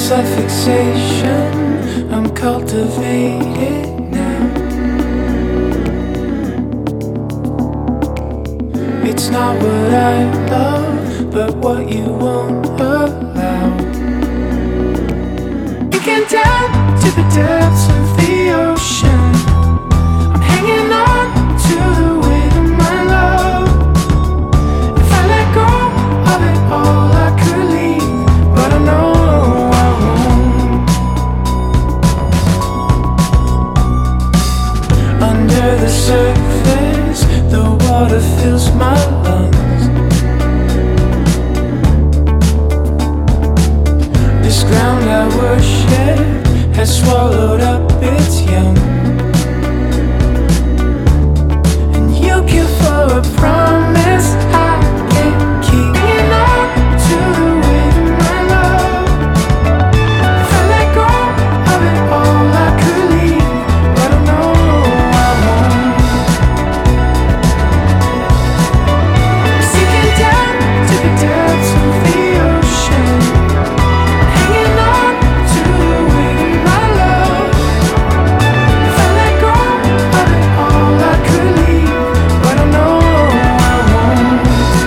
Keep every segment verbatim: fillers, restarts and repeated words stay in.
fixation I'm cultivating now. It's not what I love, but what you won't allow. You can down to the depths of the ocean. I'm hanging on to the weight of my love. If I let go of it all, I could leave, but I know I won't. Under the surface, the water fills my lungs. This ground I worship has swallowed up its young. And you kill for a promise I can't keep. Hanging on to the weight of my love. If I let go of it all, I could leave, but I know I won't. I'm sinking down to the depths of the ocean. Hanging on to the weight of my love. If I let go of it all, I could leave, but I know I won't.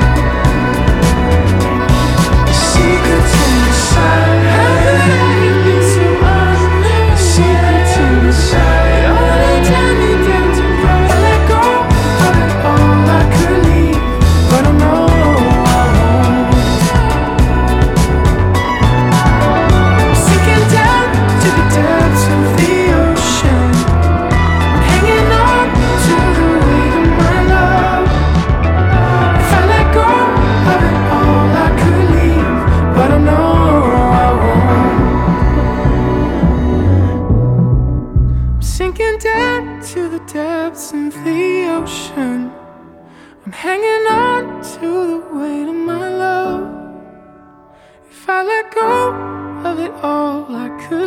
The secret's inside. How could I have been so unaware? The secret's inside. All the time you did to rise. I let go of it all, I could leave, but I know I won't. Sinking down to the depths of the ocean. I'm hanging on to the weight of my love. If I let go of it all, I could leave, but I know I won't. I'm sinking down to the depths of the ocean. I'm hanging on to the weight of my love. If I let go of it all, I could